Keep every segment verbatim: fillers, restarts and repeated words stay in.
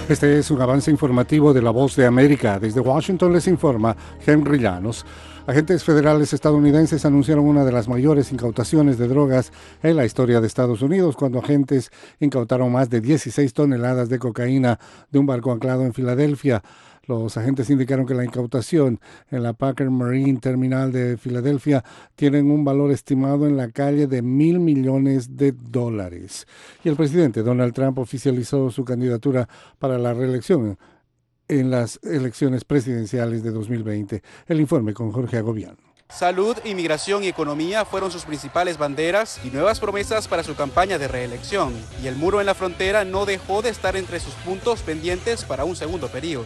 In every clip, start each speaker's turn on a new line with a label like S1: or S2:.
S1: Este es un avance informativo de La Voz de América. Desde Washington les informa Henry Llanos. Agentes federales estadounidenses anunciaron una de las mayores incautaciones de drogas en la historia de Estados Unidos, cuando agentes incautaron más de dieciséis toneladas de cocaína de un barco anclado en Filadelfia. Los agentes indicaron que la incautación en la Packer Marine Terminal de Filadelfia tienen un valor estimado en la calle de mil millones de dólares. Y el presidente Donald Trump oficializó su candidatura para la reelección en las elecciones presidenciales de dos mil veinte. El informe con Jorge Agobián.
S2: Salud, inmigración y economía fueron sus principales banderas y nuevas promesas para su campaña de reelección. Y el muro en la frontera no dejó de estar entre sus puntos pendientes para un segundo periodo.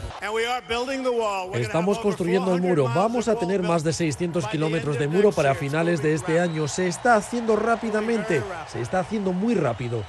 S3: Estamos construyendo el muro. Vamos a tener más de seiscientos kilómetros de muro para finales de este año. Se está haciendo rápidamente. Se está haciendo muy rápido.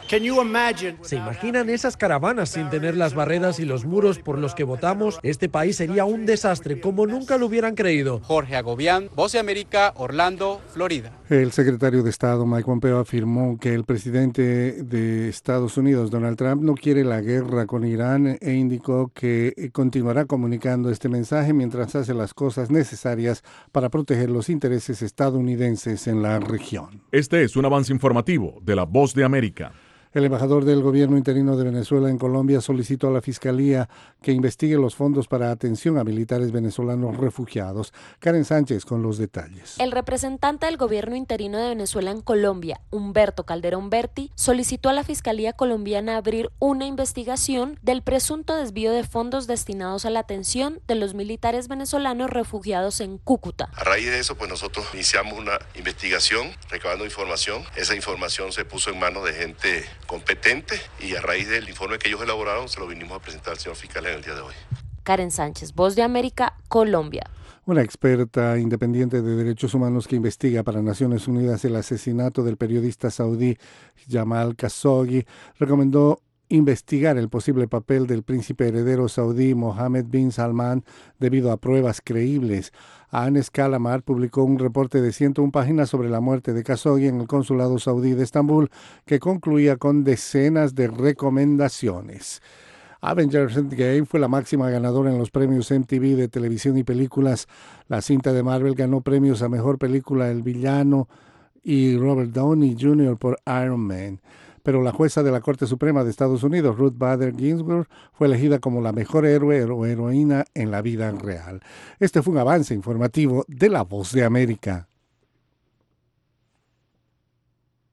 S3: ¿Se imaginan esas caravanas sin tener las barreras y los muros por los que votamos? Este país sería un desastre, como nunca lo hubieran creído.
S2: Jorge Agobián, Voz de América, Orlando, Florida.
S1: El secretario de Estado, Mike Pompeo, afirmó que el presidente de Estados Unidos, Donald Trump, no quiere la guerra con Irán e indicó que continuará comunicando este mensaje mientras hace las cosas necesarias para proteger los intereses estadounidenses en la región.
S4: Este es un avance informativo de La Voz de América.
S1: El embajador del gobierno interino de Venezuela en Colombia solicitó a la Fiscalía que investigue los fondos para atención a militares venezolanos refugiados. Karen Sánchez con los detalles.
S5: El representante del gobierno interino de Venezuela en Colombia, Humberto Calderón Berti, solicitó a la Fiscalía colombiana abrir una investigación del presunto desvío de fondos destinados a la atención de los militares venezolanos refugiados en Cúcuta.
S6: A raíz de eso, pues nosotros iniciamos una investigación recabando información. Esa información se puso en manos de gente competente y a raíz del informe que ellos elaboraron se lo vinimos a presentar al señor fiscal en el día de hoy.
S5: Karen Sánchez, Voz de América, Colombia.
S1: Una experta independiente de derechos humanos que investiga para Naciones Unidas el asesinato del periodista saudí Jamal Khashoggi recomendó investigar el posible papel del príncipe heredero saudí Mohammed bin Salman debido a pruebas creíbles. Anes Kalamar publicó un reporte de ciento una páginas sobre la muerte de Khashoggi en el consulado saudí de Estambul que concluía con decenas de recomendaciones. Avengers Endgame fue la máxima ganadora en los premios M T V de televisión y películas. La cinta de Marvel ganó premios a Mejor Película El Villano y Robert Downey junior por Iron Man. Pero la jueza de la Corte Suprema de Estados Unidos, Ruth Bader Ginsburg, fue elegida como la mejor héroe o heroína en la vida real. Este fue un avance informativo de La Voz de América.